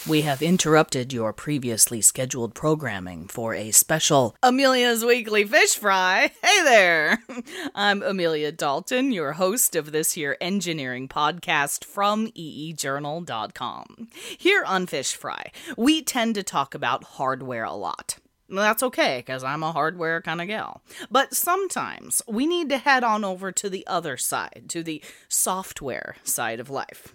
We have interrupted your previously scheduled programming for a special Amelia's Weekly Fish Fry. Hey there! I'm Amelia Dalton, your host of this here engineering podcast from eejournal.com. Here on Fish Fry, we tend to talk about hardware a lot. That's okay, because I'm a hardware kind of gal. But sometimes we need to head on over to the other side, to the software side of life.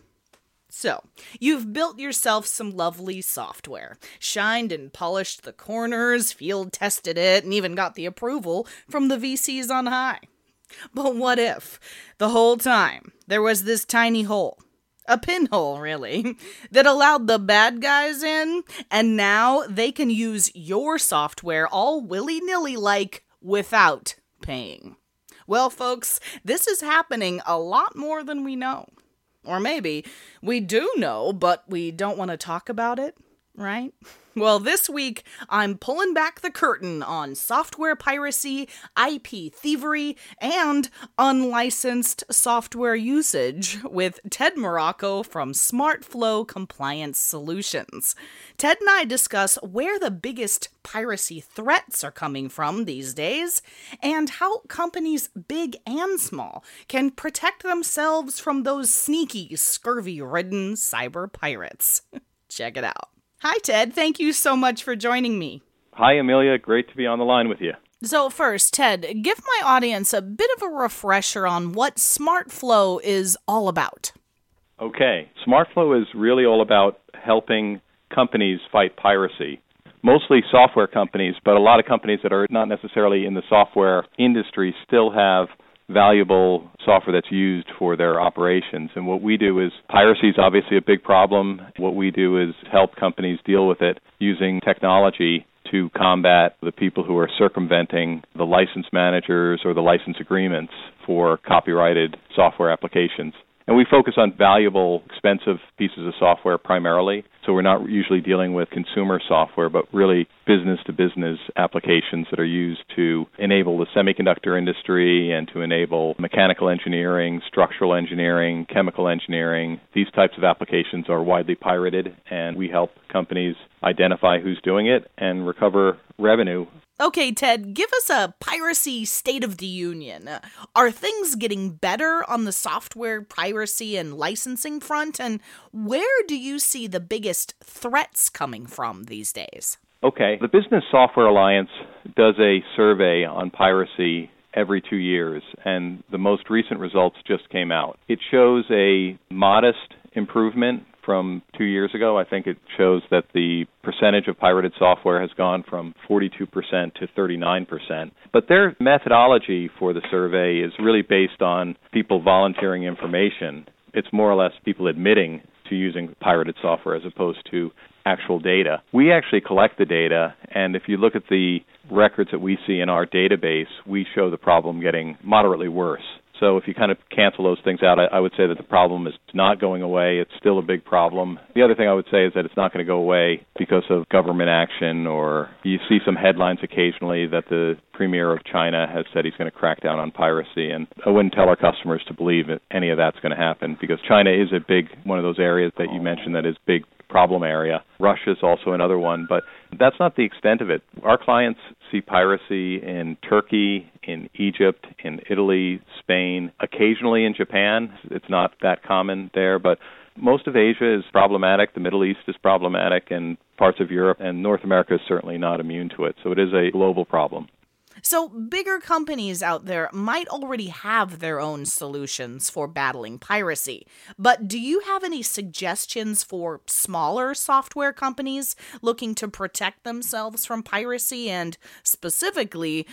So, you've built yourself some lovely software, shined and polished the corners, field tested it, and even got the approval from the VCs on high. But what if, the whole time, there was this tiny hole, a pinhole really, that allowed the bad guys in, and now they can use your software all willy-nilly like without paying? Well, folks, this is happening a lot more than we know. Or maybe we do know, but we don't want to talk about it, right? Well, this week, I'm pulling back the curtain on software piracy, IP thievery, and unlicensed software usage with Ted Morocco from SmartFlow Compliance Solutions. Ted and I discuss where the biggest piracy threats are coming from these days, and how companies big and small can protect themselves from those sneaky, scurvy-ridden cyber pirates. Check it out. Hi, Ted. Thank you so much for joining me. Hi, Amelia. Great to be on the line with you. So first, Ted, give my audience a bit of a refresher on what SmartFlow is all about. Okay. SmartFlow is really all about helping companies fight piracy. Mostly software companies, but a lot of companies that are not necessarily in the software industry still have valuable software that's used for their operations. And what we do is, piracy is obviously a big problem. What we do is help companies deal with it using technology to combat the people who are circumventing the license managers or the license agreements for copyrighted software applications. And we focus on valuable, expensive pieces of software primarily. So we're not usually dealing with consumer software, but really business-to-business applications that are used to enable the semiconductor industry and to enable mechanical engineering, structural engineering, chemical engineering. These types of applications are widely pirated, and we help companies identify who's doing it and recover revenue. Okay, Ted, give us a piracy state of the union. Are things getting better on the software piracy and licensing front? And where do you see the biggest threats coming from these days? Okay, the Business Software Alliance does a survey on piracy every 2 years, and the most recent results just came out. It shows a modest improvement from 2 years ago. I think it shows that the percentage of pirated software has gone from 42% to 39%. But their methodology for the survey is really based on people volunteering information. It's more or less people admitting to using pirated software as opposed to actual data. We actually collect the data, and if you look at the records that we see in our database, we show the problem getting moderately worse. So if you kind of cancel those things out, I would say that the problem is not going away. It's still a big problem. The other thing I would say is that it's not going to go away because of government action, or you see some headlines occasionally that the premier of China has said he's going to crack down on piracy. And I wouldn't tell our customers to believe that any of that's going to happen, because China is a big one of those areas that you mentioned that is big problem area. Russia is also another one, but that's not the extent of it. Our clients see piracy in Turkey, in Egypt, in Italy, Spain, occasionally in Japan. It's not that common there, but most of Asia is problematic. The Middle East is problematic, and parts of Europe, and North America is certainly not immune to it. So it is a global problem. So bigger companies out there might already have their own solutions for battling piracy. But do you have any suggestions for smaller software companies looking to protect themselves from piracy and specifically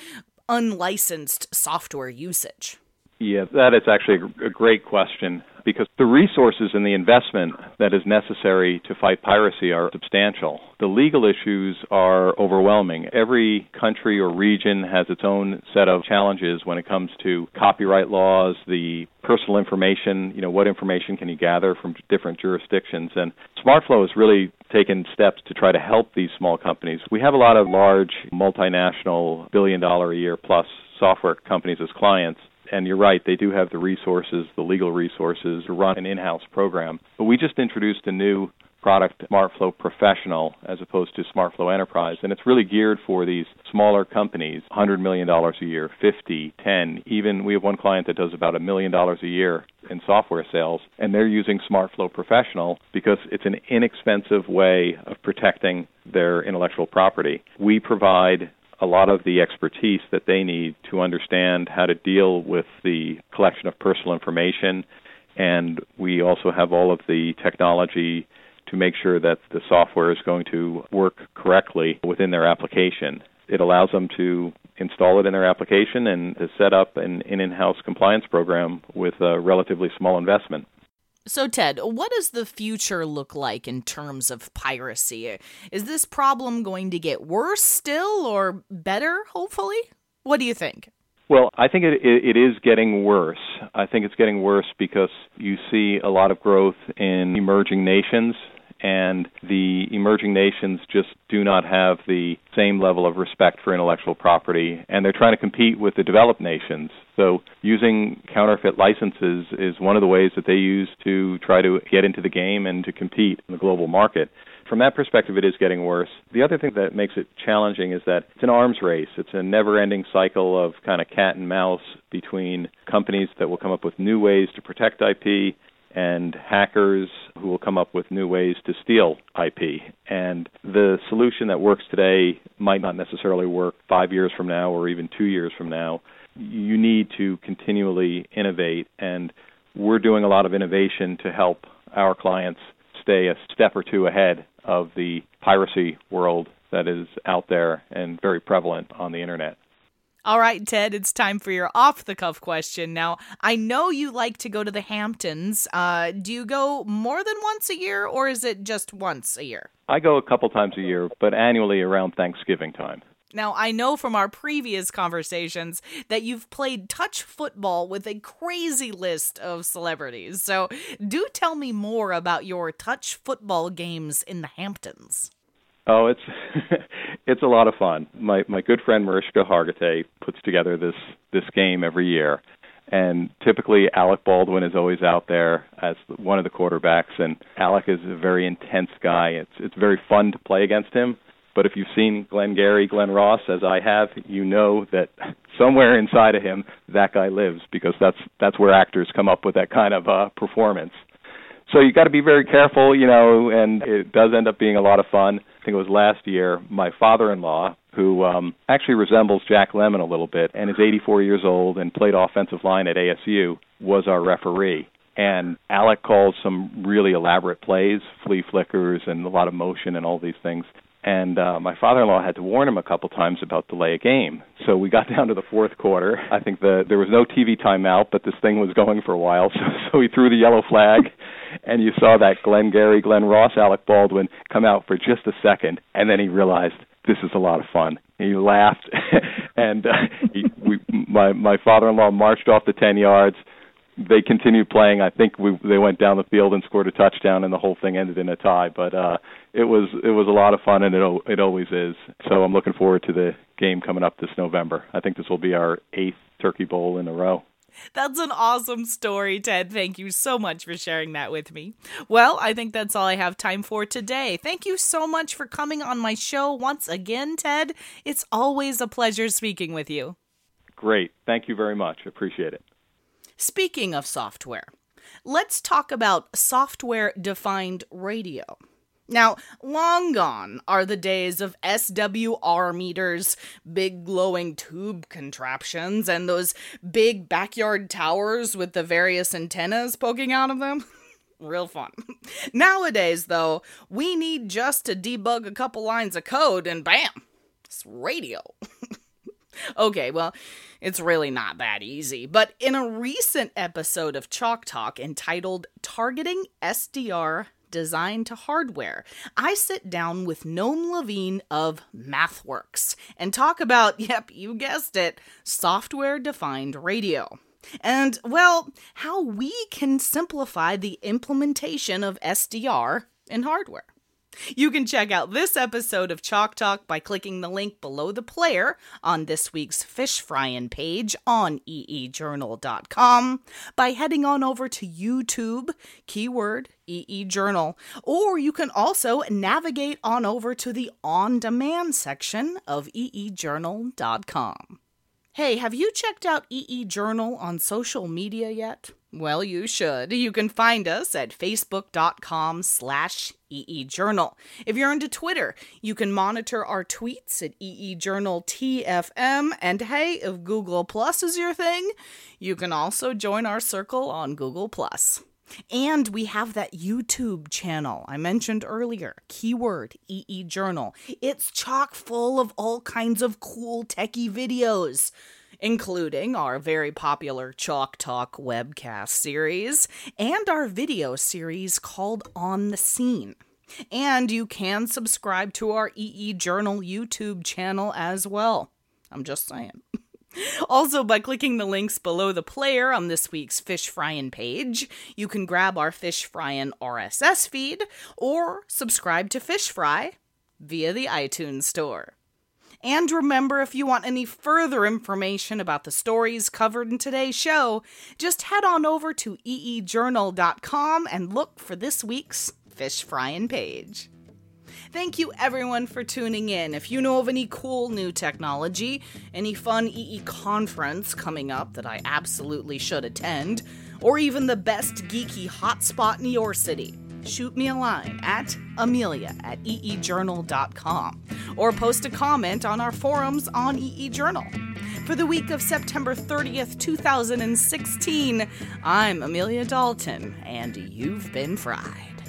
unlicensed software usage? Yeah, that is actually a great question, because the resources and the investment that is necessary to fight piracy are substantial. The legal issues are overwhelming. Every country or region has its own set of challenges when it comes to copyright laws, the personal information, what information can you gather from different jurisdictions. And SmartFlow has really taken steps to try to help these small companies. We have a lot of large multinational billion-dollar-a-year plus software companies as clients. And you're right, they do have the resources, the legal resources, to run an in-house program. But we just introduced a new product SmartFlow Professional as opposed to SmartFlow Enterprise. And it's really geared for these smaller companies, $100 million a year, 50, 10, even we have one client that does about $1 million a year in software sales, and they're using SmartFlow Professional because it's an inexpensive way of protecting their intellectual property. We provide a lot of the expertise that they need to understand how to deal with the collection of personal information, and we also have all of the technology to make sure that the software is going to work correctly within their application. It allows them to install it in their application and to set up an in-house compliance program with a relatively small investment. So, Ted, what does the future look like in terms of piracy? Is this problem going to get worse still or better, hopefully? What do you think? Well, I think it is getting worse. I think it's getting worse because you see a lot of growth in emerging nations, and the emerging nations just do not have the same level of respect for intellectual property, and they're trying to compete with the developed nations. So using counterfeit licenses is one of the ways that they use to try to get into the game and to compete in the global market. From that perspective, it is getting worse. The other thing that makes it challenging is that it's an arms race. It's a never-ending cycle of kind of cat and mouse between companies that will come up with new ways to protect IP and hackers who will come up with new ways to steal IP. And the solution that works today might not necessarily work 5 years from now or even 2 years from now. You need to continually innovate, and we're doing a lot of innovation to help our clients stay a step or two ahead of the piracy world that is out there and very prevalent on the internet. All right, Ted, it's time for your off-the-cuff question. Now, I know you like to go to the Hamptons. Do you go more than once a year, or is it just once a year? I go a couple times a year, but annually around Thanksgiving time. Now, I know from our previous conversations that you've played touch football with a crazy list of celebrities. So do tell me more about your touch football games in the Hamptons. Oh, it's a lot of fun. My good friend Mariska Hargitay puts together this game every year, and typically Alec Baldwin is always out there as one of the quarterbacks, and Alec is a very intense guy. It's very fun to play against him. But if you've seen Glenn Ross, as I have, you know that somewhere inside of him that guy lives, because that's where actors come up with that kind of performance. So you got to be very careful, and it does end up being a lot of fun. I think it was last year, my father-in-law, who actually resembles Jack Lemmon a little bit and is 84 years old and played offensive line at ASU, was our referee. And Alec calls some really elaborate plays, flea flickers and a lot of motion and all these things. And my father-in-law had to warn him a couple times about delay a game. So we got down to the fourth quarter. I think there was no TV timeout, but this thing was going for a while. So he threw the yellow flag, and you saw that Glenn Ross, Alec Baldwin come out for just a second, and then he realized this is a lot of fun. He laughed, and my father-in-law marched off the 10 yards. They continued playing. I think they went down the field and scored a touchdown, and the whole thing ended in a tie. But it was a lot of fun, and it always is. So I'm looking forward to the game coming up this November. I think this will be our 8th Turkey Bowl in a row. That's an awesome story, Ted. Thank you so much for sharing that with me. Well, I think that's all I have time for today. Thank you so much for coming on my show once again, Ted. It's always a pleasure speaking with you. Great. Thank you very much. Appreciate it. Speaking of software, let's talk about software-defined radio. Now, long gone are the days of SWR meters, big glowing tube contraptions, and those big backyard towers with the various antennas poking out of them. Real fun. Nowadays, though, we need just to debug a couple lines of code and bam, it's radio. Okay, well, it's really not that easy, but in a recent episode of Chalk Talk entitled Targeting SDR Design to Hardware, I sit down with Noam Levine of MathWorks and talk about, yep, you guessed it, software-defined radio. And, well, how we can simplify the implementation of SDR in hardware. You can check out this episode of Chalk Talk by clicking the link below the player on this week's Fish Fryin' page on eejournal.com, by heading on over to YouTube, keyword eejournal, or you can also navigate on over to the on-demand section of eejournal.com. Hey, have you checked out EE Journal on social media yet? Well, you should. You can find us at facebook.com/EEJournal. If you're into Twitter, you can monitor our tweets at EEJournalTFM. And hey, if Google Plus is your thing, you can also join our circle on Google Plus. And we have that YouTube channel I mentioned earlier, keyword EE Journal. It's chock full of all kinds of cool techie videos, including our very popular Chalk Talk webcast series and our video series called On the Scene. And you can subscribe to our EE Journal YouTube channel as well. I'm just saying. Also, by clicking the links below the player on this week's Fish Fryin' page, you can grab our Fish Fryin' RSS feed or subscribe to Fish Fry via the iTunes Store. And remember, if you want any further information about the stories covered in today's show, just head on over to eejournal.com and look for this week's Fish Fryin' page. Thank you everyone for tuning in. If you know of any cool new technology, any fun EE conference coming up that I absolutely should attend, or even the best geeky hotspot in your city, shoot me a line at amelia@eejournal.com or post a comment on our forums on EE Journal. For the week of September 30th, 2016, I'm Amelia Dalton, and you've been fried.